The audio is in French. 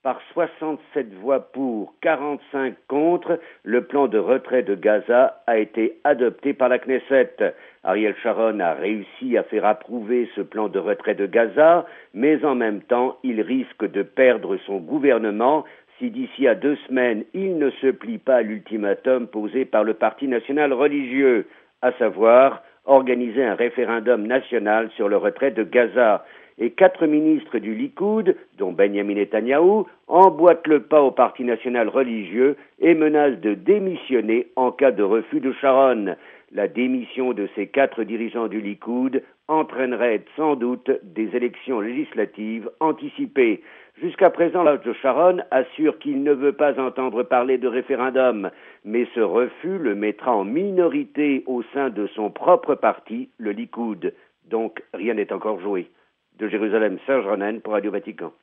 Par 67 voix pour, 45 contre, le plan de retrait de Gaza a été adopté par la Knesset. Ariel Sharon a réussi à faire approuver ce plan de retrait de Gaza, mais en même temps, il risque de perdre son gouvernement si d'ici à 2 semaines, il ne se plie pas à l'ultimatum posé par le Parti national religieux, à savoir organiser un référendum national sur le retrait de Gaza. Et 4 ministres du Likoud, dont Benjamin Netanyahou, emboîtent le pas au Parti national religieux et menacent de démissionner en cas de refus de Sharon. La démission de ces 4 dirigeants du Likoud entraînerait sans doute des élections législatives anticipées. Jusqu'à présent, Joe Sharon assure qu'il ne veut pas entendre parler de référendum, mais ce refus le mettra en minorité au sein de son propre parti, le Likoud. Donc rien n'est encore joué. De Jérusalem, Serge Ronen pour Radio Vatican.